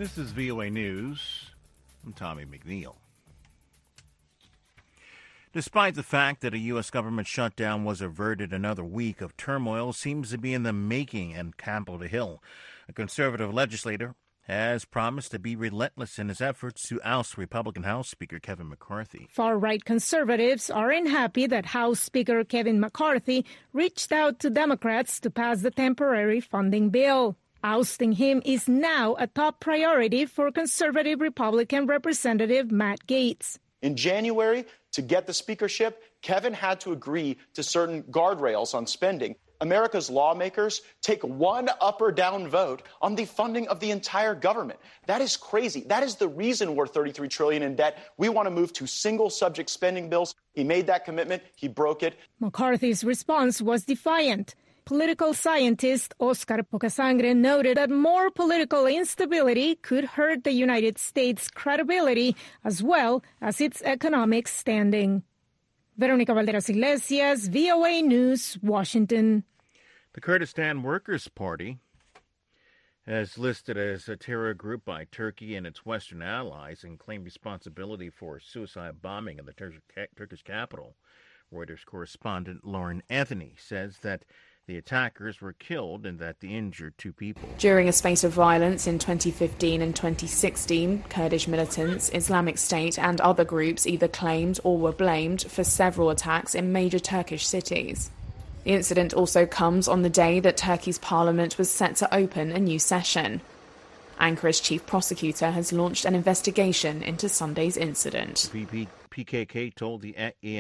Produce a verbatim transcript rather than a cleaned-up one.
This is V O A News. I'm Tommy McNeil. Despite the fact that a U S government shutdown was averted, another week of turmoil seems to be in the making in Capitol Hill. A conservative legislator has promised to be relentless in his efforts to oust Republican House Speaker Kevin McCarthy. Far-right conservatives are unhappy that House Speaker Kevin McCarthy reached out to Democrats to pass the temporary funding bill. Ousting him is now a top priority for conservative Republican Representative Matt Gaetz. In January, to get the speakership, Kevin had to agree to certain guardrails on spending. America's lawmakers take one up or down vote on the funding of the entire government. That is crazy. That is the reason we're thirty-three trillion dollars in debt. We want to move to single subject spending bills. He made that commitment. He broke it. McCarthy's response was defiant. Political scientist Oscar Pocasangre noted that more political instability could hurt the United States' credibility as well as its economic standing. Veronica Valderas Iglesias, V O A News, Washington. The Kurdistan Workers' Party has listed as a terror group by Turkey and its Western allies and claimed responsibility for a suicide bombing in the Tur- Turkish capital. Reuters correspondent Lauren Anthony says that the attackers were killed and that they injured two people. During a spate of violence in twenty fifteen and twenty sixteen, Kurdish militants, Islamic State and other groups either claimed or were blamed for several attacks in major Turkish cities. The incident also comes on the day that Turkey's parliament was set to open a new session. Ankar's chief prosecutor has launched an investigation into Sunday's incident. P K K told the